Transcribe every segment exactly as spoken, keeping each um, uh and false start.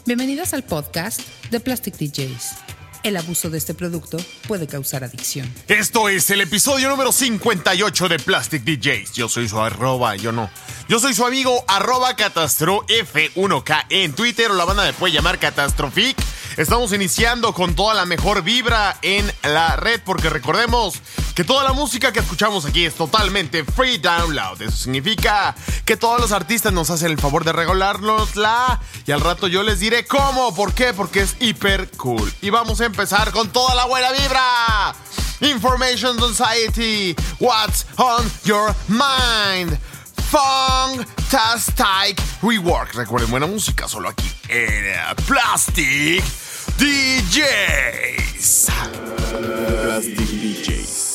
Bienvenidos al podcast de Plastic D Js. El abuso de este producto puede causar adicción. Esto es el episodio número cincuenta y ocho de Plastic D Js. Yo soy su arroba, yo no. Yo soy su amigo arroba catastro F uno K en Twitter, o la banda me puede llamar Catastrophic. Estamos iniciando con toda la mejor vibra en la red, porque recordemos que toda la música que escuchamos aquí es totalmente free download. Eso significa que todos los artistas nos hacen el favor de regalárnosla, y al rato yo les diré cómo. ¿Por qué? Porque es hiper cool. Y vamos a empezar con toda la buena vibra. Information Society, what's on your mind? Fantastic Rework. Recuerden, buena música solo aquí en Plastic D Js. Plastic D Js.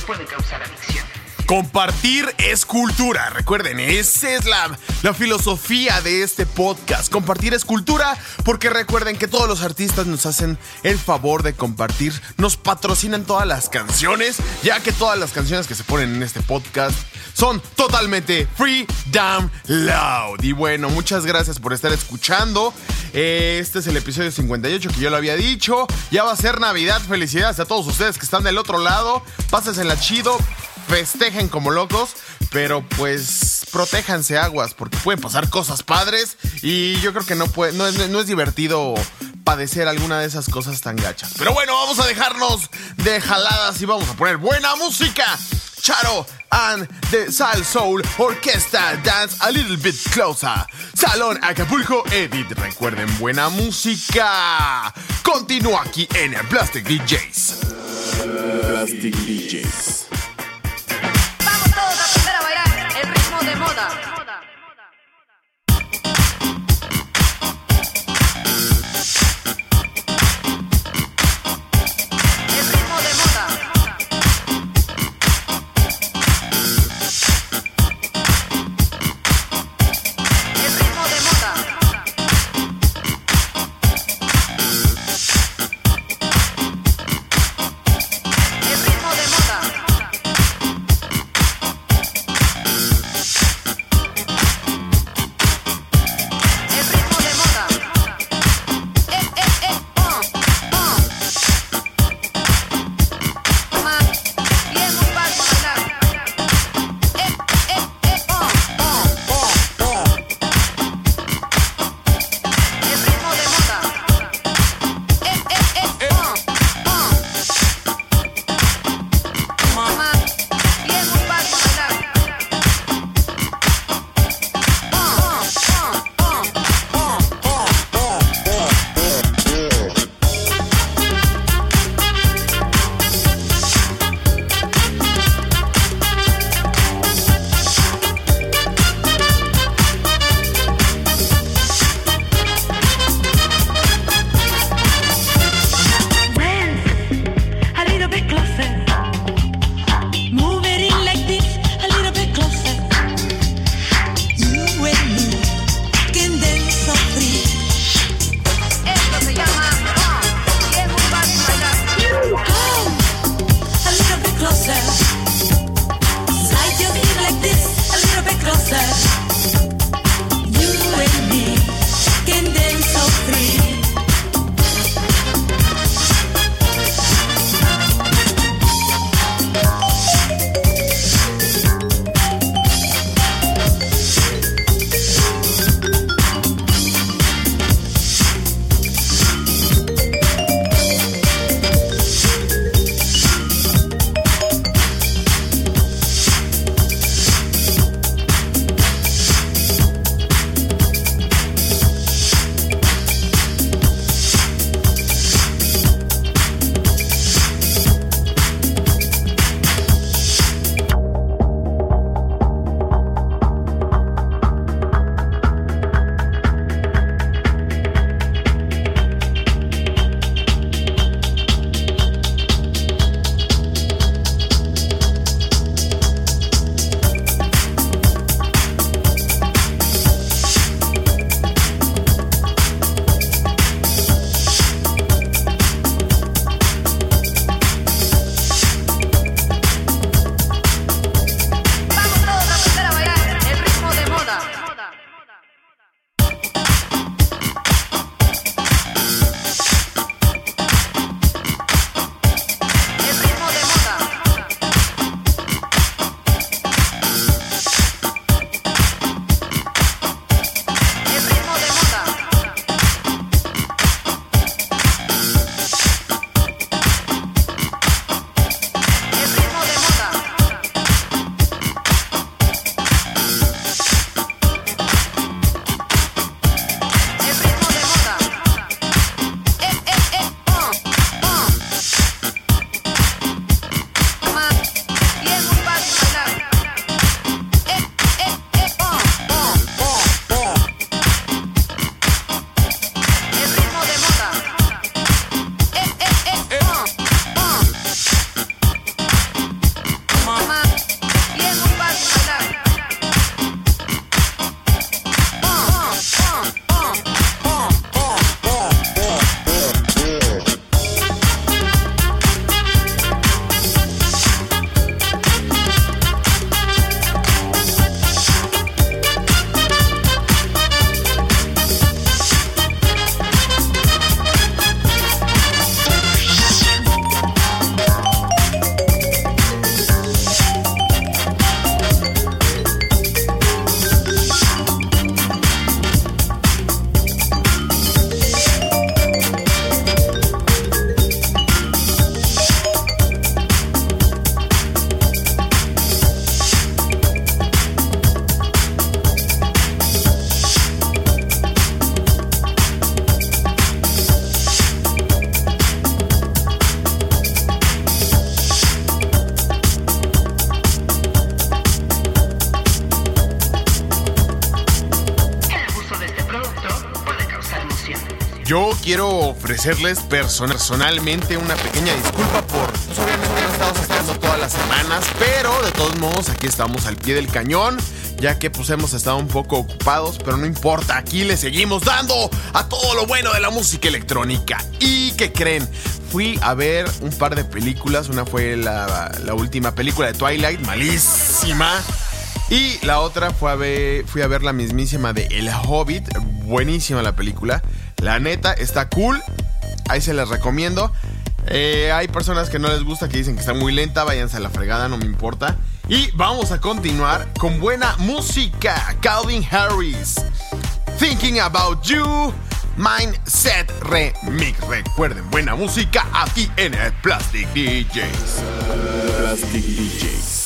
puede causar adicción. Compartir es cultura. Recuerden, esa es la, la filosofía de este podcast. Compartir es cultura, porque recuerden que todos los artistas nos hacen el favor de compartir. Nos patrocinan todas las canciones, ya que todas las canciones que se ponen en este podcast son totalmente free, damn loud. Y bueno, muchas gracias por estar escuchando. Este es el episodio cincuenta y ocho que yo lo había dicho. Ya va a ser Navidad. Felicidades a todos ustedes que están del otro lado. Pásensela chido. Festejen como locos, pero pues protéjanse aguas, porque pueden pasar cosas padres y yo creo que no, puede, no, es, no es divertido padecer alguna de esas cosas tan gachas. Pero bueno, vamos a dejarnos de jaladas y vamos a poner buena música. Charo and the Sal Soul Orquesta Dance a Little Bit Closer. Salón Acapulco Edit. Recuerden, buena música. Continúa aquí en el Plastic D Js. Plastic D Js. Todos a aprender a bailar el ritmo de moda. El ritmo de moda. El ritmo de moda. El ritmo de moda. yo quiero ofrecerles person- personalmente una pequeña disculpa por, pues obviamente no estamos estando todas las semanas, pero de todos modos aquí estamos al pie del cañón, ya que pues hemos estado un poco ocupados, pero no importa, aquí le seguimos dando a todo lo bueno de la música electrónica. ¿Y qué creen? Fui a ver un par de películas, una fue la, la última película de Twilight, malísima. Y la otra fue a ver, fui a ver la mismísima de El Hobbit, buenísima la película. La neta, está cool, ahí se les recomiendo. Eh, hay personas que no les gusta, que dicen que está muy lenta, váyanse a la fregada, no me importa. Y vamos a continuar con buena música. Calvin Harris, Thinking About You, Mindset Remix. Recuerden, buena música aquí en el Plastic D Js. Plastic D Js.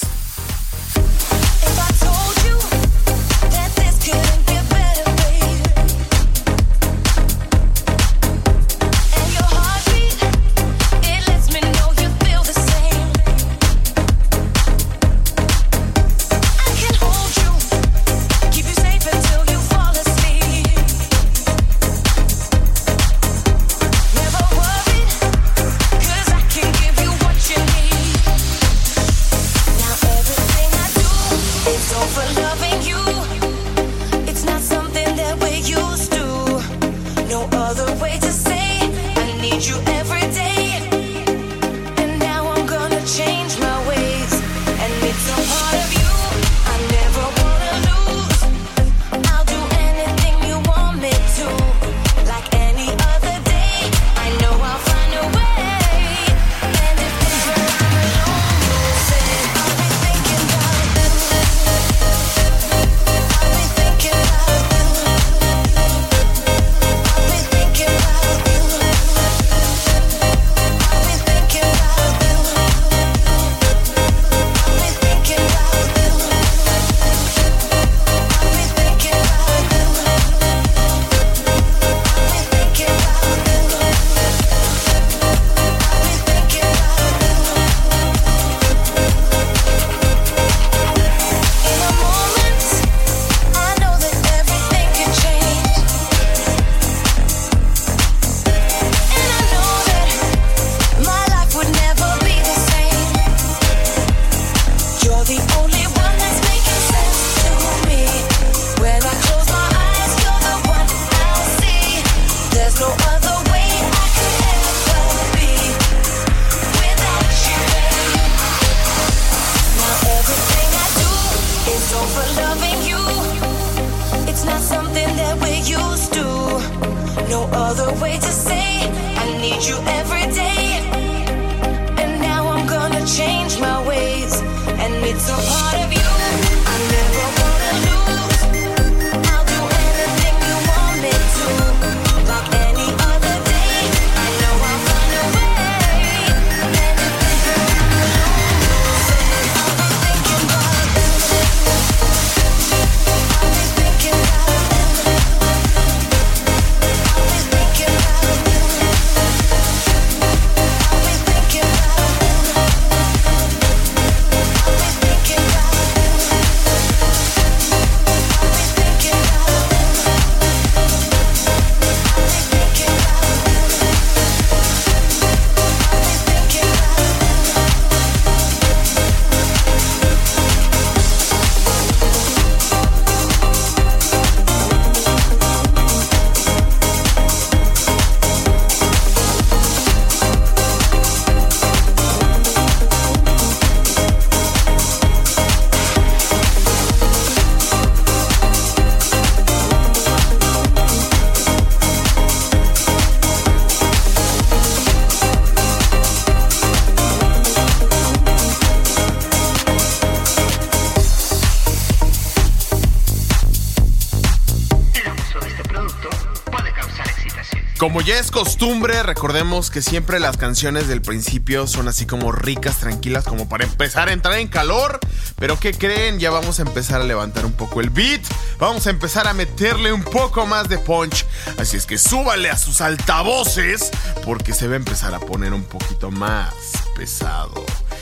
Como ya es costumbre, recordemos que siempre las canciones del principio son así como ricas, tranquilas, como para empezar a entrar en calor. Pero ¿qué creen? Ya vamos a empezar a levantar un poco el beat. Vamos a empezar a meterle un poco más de punch. Así es que súbale a sus altavoces, porque se va a empezar a poner un poquito más pesado.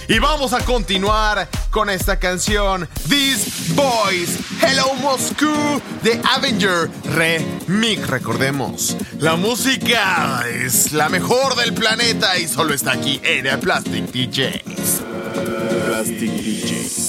Y vamos a continuar con esta canción, These Boys, Hello Moscow, de Avenger Remix. Recordemos, la música es la mejor del planeta y solo está aquí en el Plastic D Js. Plastic D Js.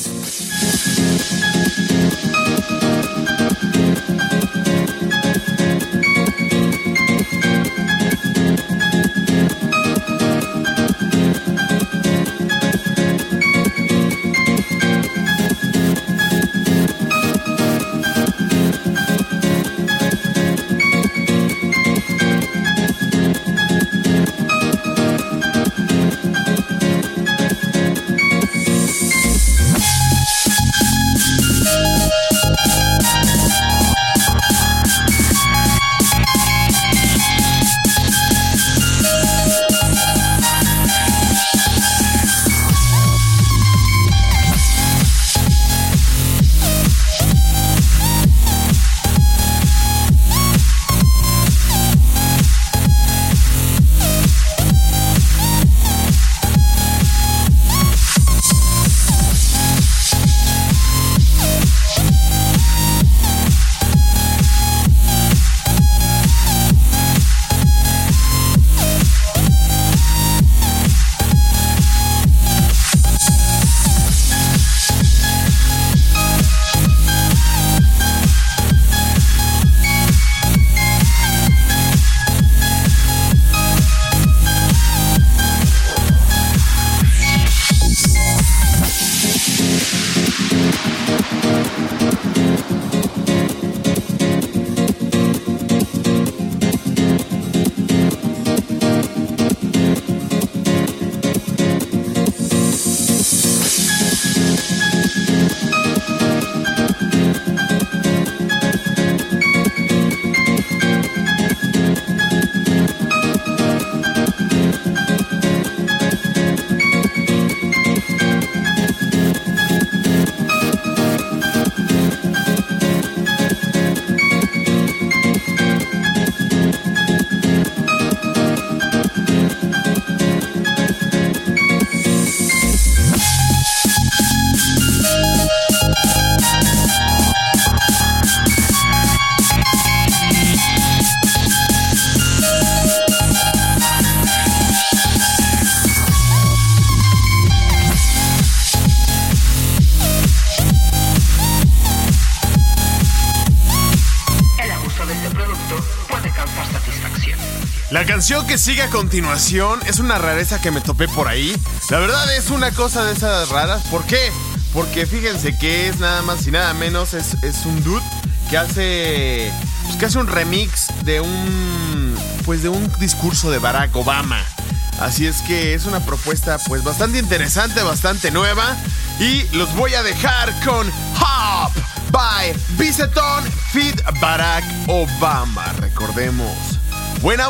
La canción que sigue a continuación es una rareza que me topé por ahí. La verdad es una cosa de esas raras. ¿Por qué? Porque fíjense que es nada más y nada menos. Es, es un dude que hace, pues, que hace un remix de un, pues, de un discurso de Barack Obama. Así es que es una propuesta pues bastante interesante, bastante nueva. Y los voy a dejar con Hop by Biceton feat. Barack Obama. Recordemos, buena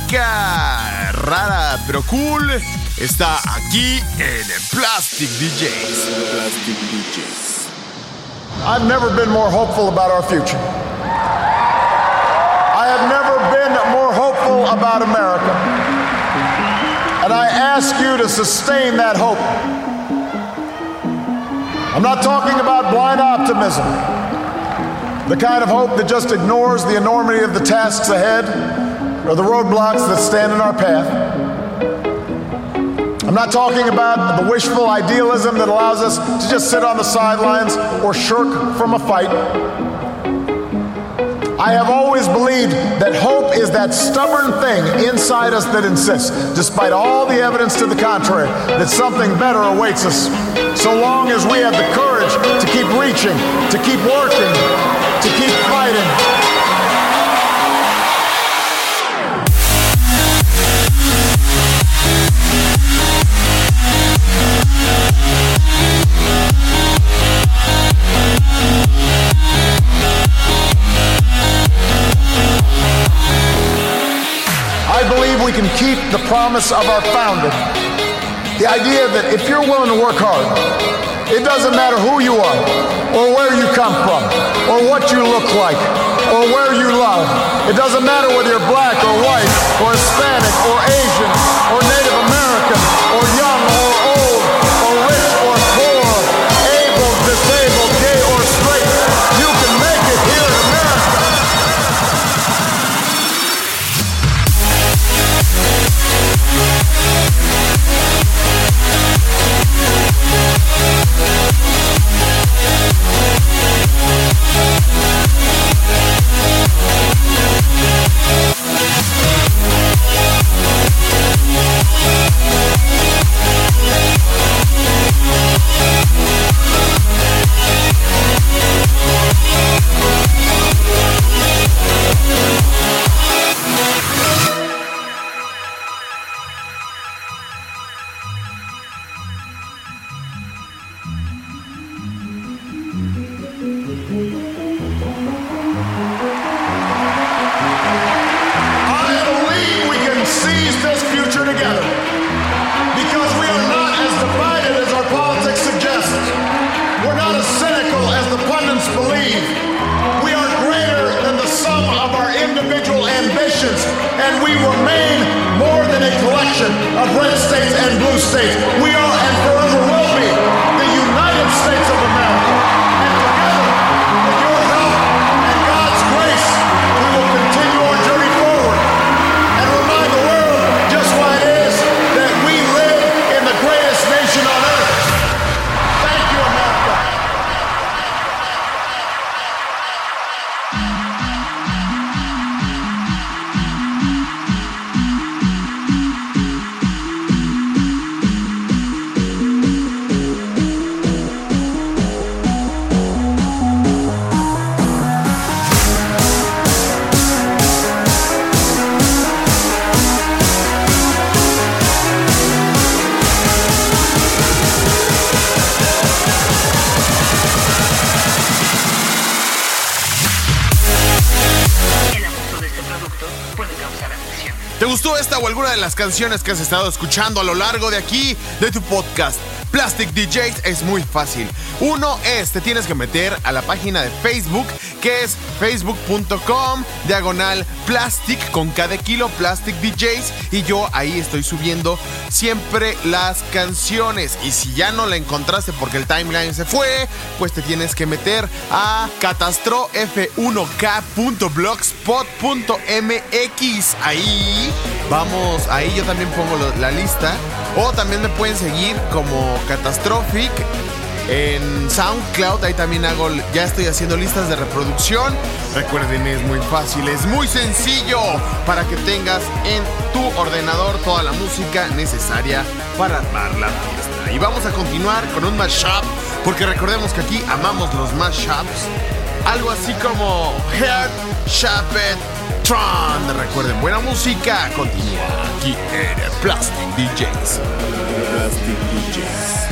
música, rara pero cool, está aquí en Plastic D Js. Plastic D Js. I've never been more hopeful about our future. I have never been more hopeful about America. And I ask you to sustain that hope. I'm not talking about blind optimism, the kind of hope that just ignores the enormity of the tasks ahead or the roadblocks that stand in our path. I'm not talking about the wishful idealism that allows us to just sit on the sidelines or shirk from a fight. I have always believed that hope is that stubborn thing inside us that insists, despite all the evidence to the contrary, that something better awaits us. So long as we have the courage to keep reaching, to keep working, to keep fighting. I believe we can keep the promise of our founding. The idea that if you're willing to work hard, it doesn't matter who you are, or where you come from, or what you look like, or where you love. It doesn't matter whether you're black or white, or Hispanic, or Asian, or Native American, or young or old, nations, and we remain more than a collection of red states and blue states. We are and forever will be the United States of America. And together, with your help and God's grace, we will continue our journey forward and remind the world just why it is that we live in the greatest nation on earth. Thank you, America. ¿Te gustó esta o alguna de las canciones que has estado escuchando a lo largo de aquí, de tu podcast Plastic D Js? Es muy fácil. Uno es, te tienes que meter a la página de Facebook, que es facebook punto com diagonal plastic con cada kilo Plastic D Js, y yo ahí estoy subiendo siempre las canciones. Y si ya no la encontraste porque el timeline se fue, pues te tienes que meter a catastro f uno k punto blogspot punto m x. Ahí vamos, ahí yo también pongo la lista. O también me pueden seguir como Catastrophic en SoundCloud. Ahí también hago, ya estoy haciendo listas de reproducción. Recuerden, es muy fácil, es muy sencillo, para que tengas en tu ordenador toda la música necesaria para armar la fiesta. Y vamos a continuar con un mashup, porque recordemos que aquí amamos los mashups. Algo así como Heart Shaped Tron. Recuerden, buena música continúa aquí en Plastic D Js. Plastic D Js.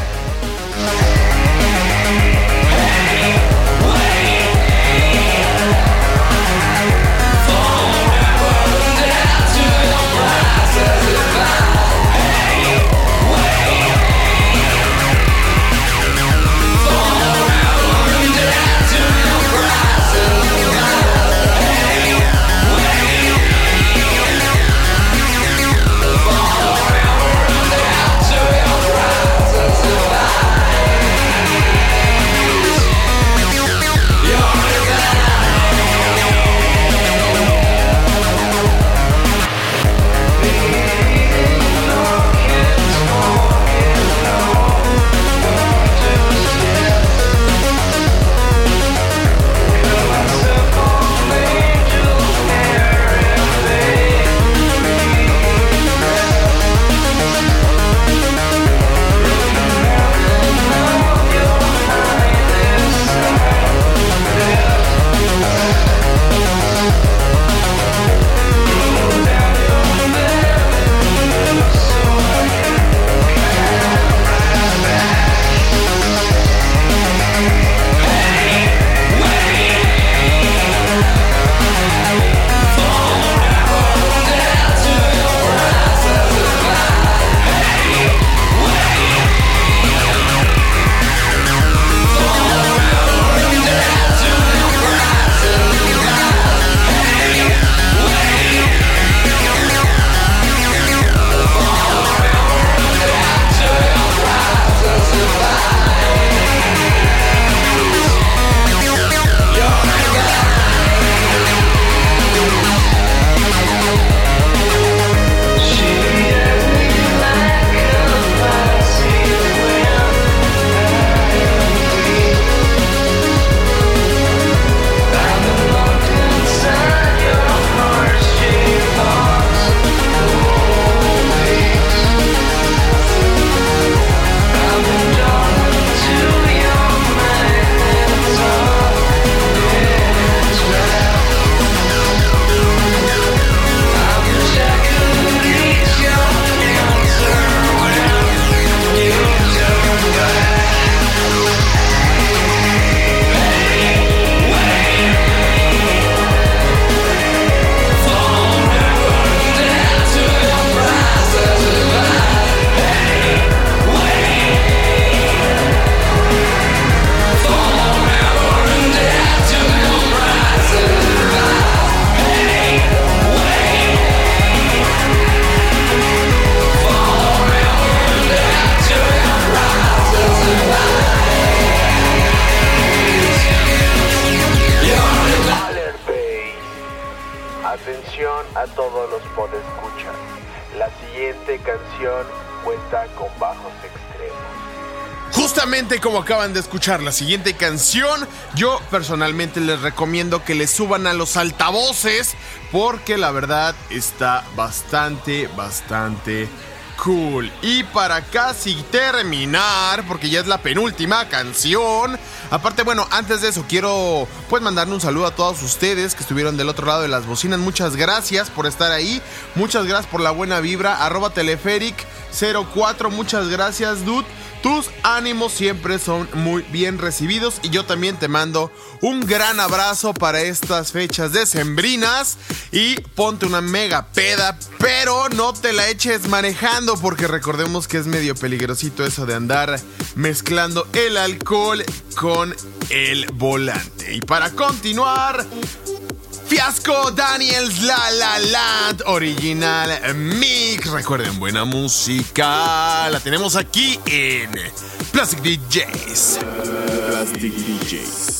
Atención a todos los podescuchas. La siguiente canción cuenta con bajos extremos. Justamente como acaban de escuchar la siguiente canción, yo personalmente les recomiendo que le suban a los altavoces porque la verdad está bastante, bastante cool. Y para casi terminar, porque ya es la penúltima canción, aparte, bueno, antes de eso quiero pues mandarle un saludo a todos ustedes que estuvieron del otro lado de las bocinas. Muchas gracias por estar ahí, muchas gracias por la buena vibra. Arroba Teleferic cero cuatro, muchas gracias, dude. Tus ánimos siempre son muy bien recibidos y yo también te mando un gran abrazo para estas fechas decembrinas y ponte una mega peda, pero no te la eches manejando porque recordemos que es medio peligrosito eso de andar mezclando el alcohol con el volante. Y para continuar, Fiasco Daniels La La Land Original Mix. Recuerden, buena música la tenemos aquí en Plastic D Js. Plastic D Js.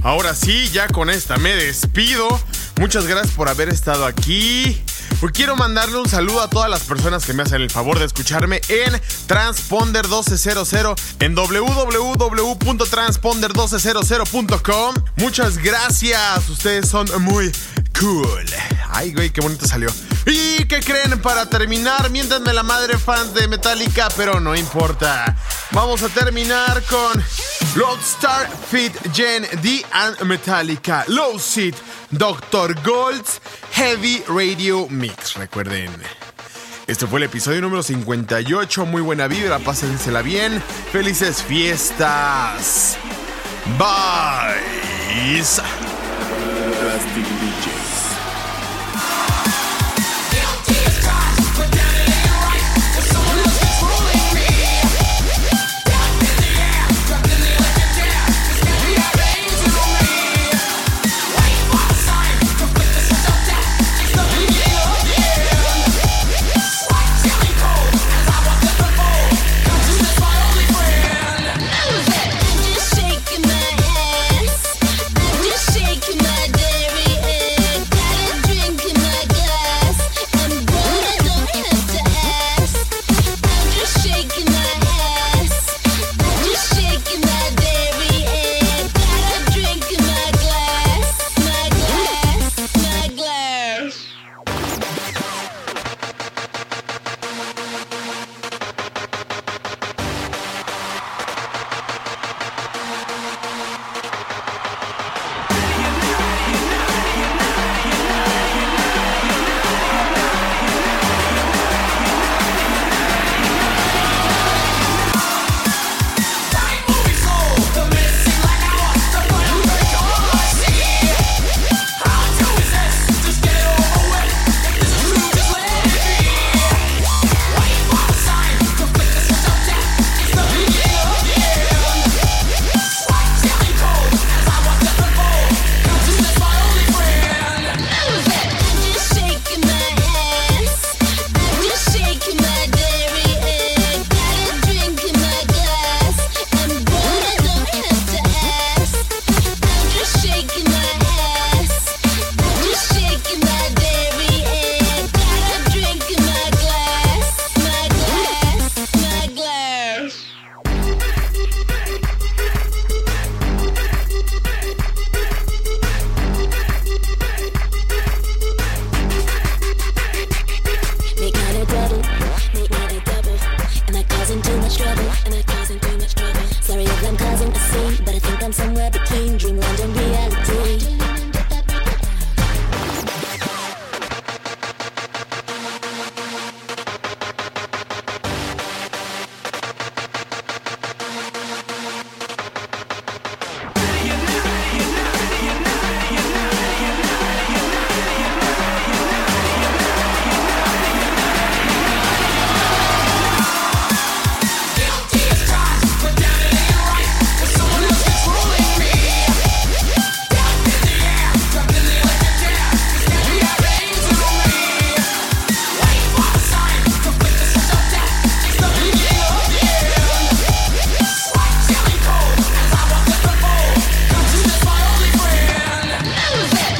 ahora sí, ya con esta me despido. Muchas gracias por haber estado aquí. Pues quiero mandarle un saludo a todas las personas que me hacen el favor de escucharme en Transponder doce cero cero, en doble u doble u doble u punto transponder doce cero cero punto com. Muchas gracias, ustedes son muy cool. Ay, güey, qué bonito salió. ¿Y qué creen? Para terminar, miéntanme la madre fans de Metallica, pero no importa. Vamos a terminar con Loadstar Feat. Gen D and Metallica, Low Seat, doctor Gold's Heavy Radio Mix. Recuerden, este fue el episodio número cincuenta y ocho. Muy buena vibra, pásensela bien. Felices fiestas. Bye. Plastic D Js.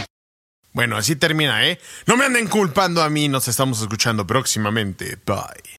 Bueno, así termina, ¿eh? No me anden culpando a mí, nos estamos escuchando próximamente. Bye.